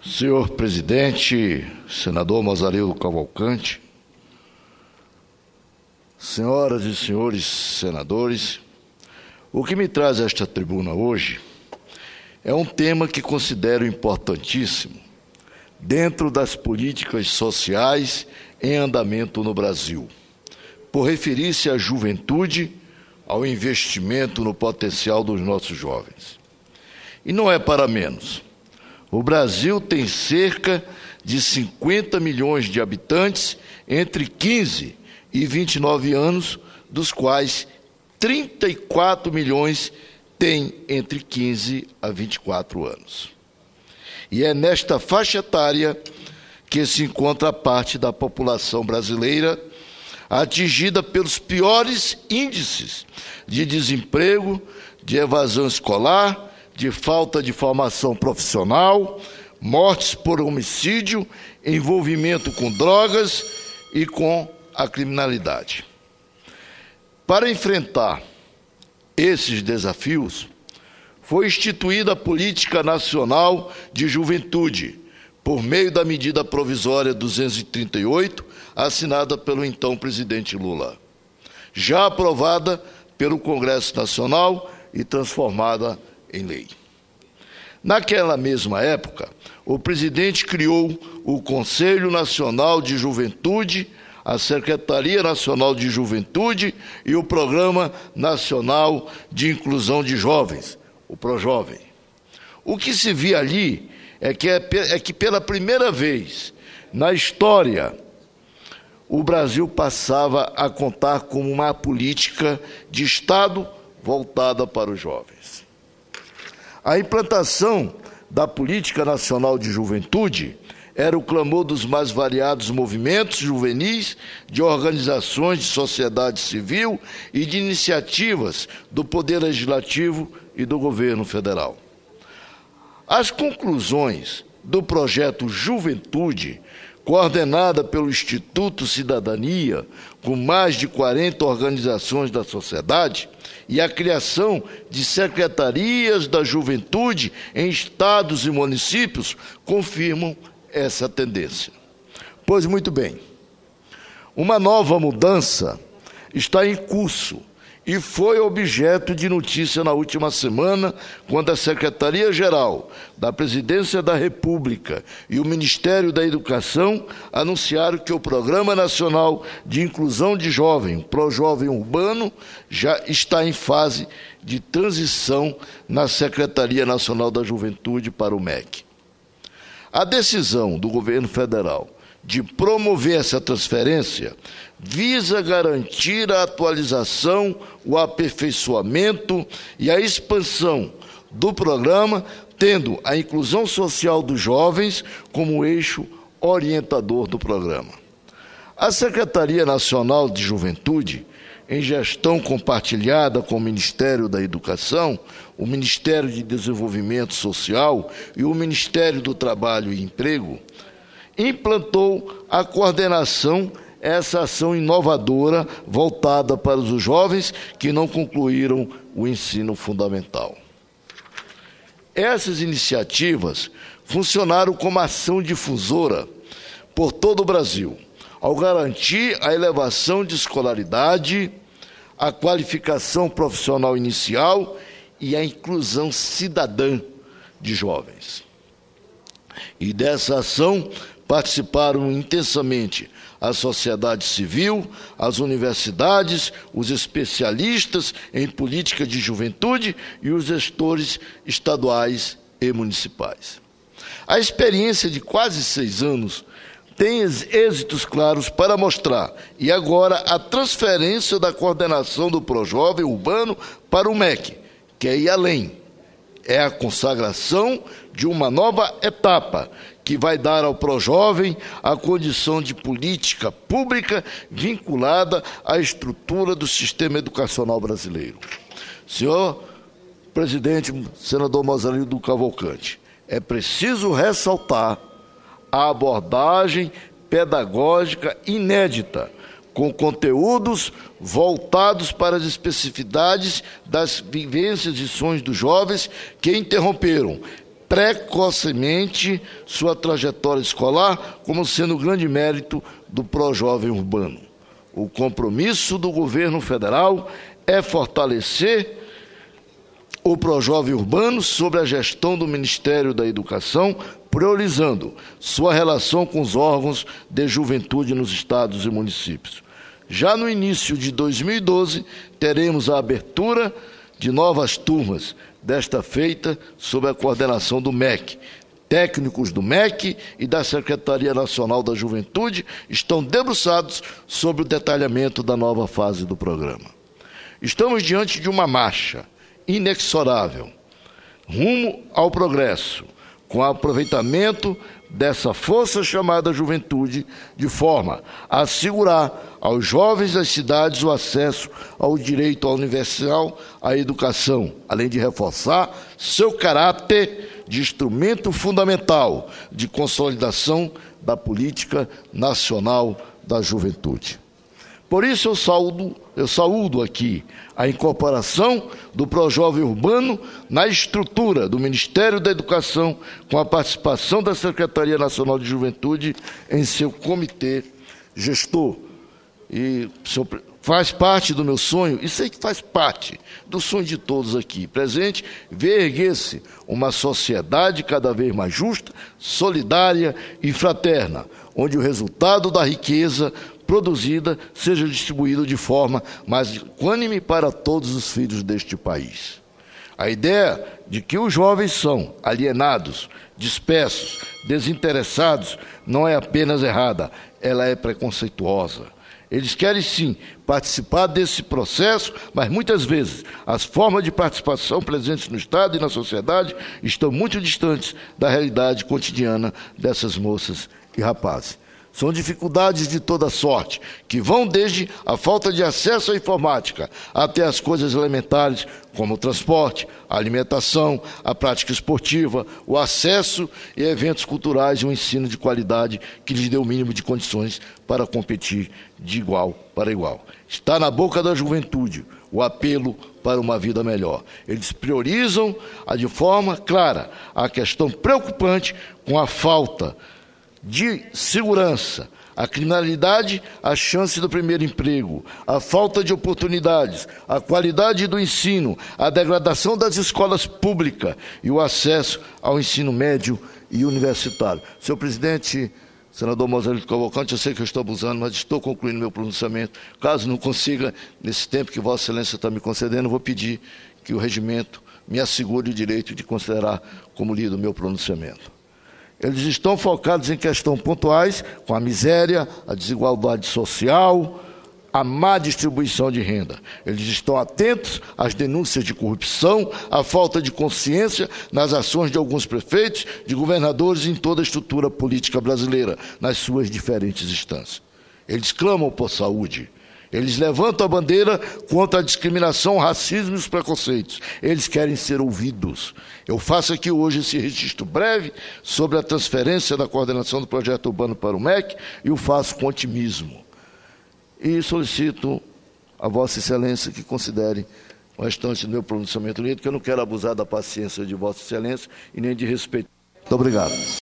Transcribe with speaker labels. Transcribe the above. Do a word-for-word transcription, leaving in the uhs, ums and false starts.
Speaker 1: Senhor presidente, senador Mozarildo Cavalcante, senhoras e senhores senadores, o que me traz a esta tribuna hoje é um tema que considero importantíssimo dentro das políticas sociais em andamento no Brasil, por referir-se à juventude, ao investimento no potencial dos nossos jovens. E não é para menos. O Brasil tem cerca de cinquenta milhões de habitantes entre quinze e vinte e nove anos, dos quais trinta e quatro milhões têm entre quinze a vinte e quatro anos. E é nesta faixa etária que se encontra a parte da população brasileira atingida pelos piores índices de desemprego, de evasão escolar, de falta de formação profissional, mortes por homicídio, envolvimento com drogas e com a criminalidade. Para enfrentar esses desafios, foi instituída a Política Nacional de Juventude, por meio da medida provisória duzentos e trinta e oito, assinada pelo então presidente Lula, já aprovada pelo Congresso Nacional e transformada em lei. Naquela mesma época, o presidente criou o Conselho Nacional de Juventude, a Secretaria Nacional de Juventude e o Programa Nacional de Inclusão de Jovens, o PROJovem. O que se via ali é que, é, é que pela primeira vez na história, o Brasil passava a contar com uma política de Estado voltada para os jovens. A implantação da Política Nacional de Juventude era o clamor dos mais variados movimentos juvenis, de organizações de sociedade civil e de iniciativas do Poder Legislativo e do Governo Federal. As conclusões do projeto Juventude, coordenada pelo Instituto Cidadania, com mais de quarenta organizações da sociedade, e a criação de secretarias da juventude em estados e municípios, confirmam essa tendência. Pois muito bem, uma nova mudança está em curso e foi objeto de notícia na última semana, quando a Secretaria-Geral da Presidência da República e o Ministério da Educação anunciaram que o Programa Nacional de Inclusão de Jovem, PROJovem Urbano, já está em fase de transição na Secretaria Nacional da Juventude para o M E C. A decisão do governo federal de promover essa transferência visa garantir a atualização, o aperfeiçoamento e a expansão do programa, tendo a inclusão social dos jovens como eixo orientador do programa. A Secretaria Nacional de Juventude, em gestão compartilhada com o Ministério da Educação, o Ministério de Desenvolvimento Social e o Ministério do Trabalho e Emprego, implantou a coordenação, essa ação inovadora voltada para os jovens que não concluíram o ensino fundamental. Essas iniciativas funcionaram como ação difusora por todo o Brasil, ao garantir a elevação de escolaridade, a qualificação profissional inicial e a inclusão cidadã de jovens. E dessa ação participaram intensamente a sociedade civil, as universidades, os especialistas em política de juventude e os gestores estaduais e municipais. A experiência de quase seis anos tem êxitos claros para mostrar, e agora a transferência da coordenação do PROJovem Urbano para o M E C, que é ir além. É a consagração de uma nova etapa, que vai dar ao PROJovem a condição de política pública vinculada à estrutura do sistema educacional brasileiro. Senhor presidente, senador Mozarildo Cavalcante, é preciso ressaltar a abordagem pedagógica inédita, com conteúdos voltados para as especificidades das vivências e sonhos dos jovens que interromperam precocemente sua trajetória escolar, como sendo o grande mérito do Projovem Urbano. O compromisso do governo federal é fortalecer o Projovem Urbano sob a gestão do Ministério da Educação, priorizando sua relação com os órgãos de juventude nos estados e municípios. Já no início de dois mil e doze, teremos a abertura de novas turmas, desta feita sob a coordenação do M E C. Técnicos do M E C e da Secretaria Nacional da Juventude estão debruçados sobre o detalhamento da nova fase do programa. Estamos diante de uma marcha inexorável, rumo ao progresso, com o aproveitamento dessa força chamada juventude, de forma a assegurar aos jovens das cidades o acesso ao direito universal à educação, além de reforçar seu caráter de instrumento fundamental de consolidação da política nacional da juventude. Por isso eu saúdo, eu saúdo aqui a incorporação do Projovem Urbano na estrutura do Ministério da Educação, com a participação da Secretaria Nacional de Juventude em seu comitê gestor. E faz parte do meu sonho, e sei que faz parte do sonho de todos aqui presentes, ver erguer-se uma sociedade cada vez mais justa, solidária e fraterna, onde o resultado da riqueza produzida seja distribuído de forma mais equânime para todos os filhos deste país. A ideia de que os jovens são alienados, dispersos, desinteressados, não é apenas errada, ela é preconceituosa. Eles querem, sim, participar desse processo, mas muitas vezes as formas de participação presentes no Estado e na sociedade estão muito distantes da realidade cotidiana dessas moças e rapazes. São dificuldades de toda sorte, que vão desde a falta de acesso à informática até as coisas elementares, como o transporte, a alimentação, a prática esportiva, o acesso a eventos culturais e um ensino de qualidade que lhes dê o mínimo de condições para competir de igual para igual. Está na boca da juventude o apelo para uma vida melhor. Eles priorizam de forma clara a questão preocupante com a falta de segurança, a criminalidade, a chance do primeiro emprego, a falta de oportunidades, a qualidade do ensino, a degradação das escolas públicas e o acesso ao ensino médio e universitário. Senhor presidente, senador Moisés Cavalcante, eu sei que eu estou abusando, mas estou concluindo meu pronunciamento. Caso não consiga, nesse tempo que Vossa Excelência está me concedendo, eu vou pedir que o regimento me assegure o direito de considerar como lido o meu pronunciamento. Eles estão focados em questões pontuais, com a miséria, a desigualdade social, a má distribuição de renda. Eles estão atentos às denúncias de corrupção, à falta de consciência nas ações de alguns prefeitos, de governadores em toda a estrutura política brasileira, nas suas diferentes instâncias. Eles clamam por saúde. Eles levantam a bandeira contra a discriminação, o racismo e os preconceitos. Eles querem ser ouvidos. Eu faço aqui hoje esse registro breve sobre a transferência da coordenação do projeto urbano para o M E C e o faço com otimismo. E solicito a Vossa Excelência que considere o restante do meu pronunciamento lido, que eu não quero abusar da paciência de Vossa Excelência e nem de respeito. Muito obrigado.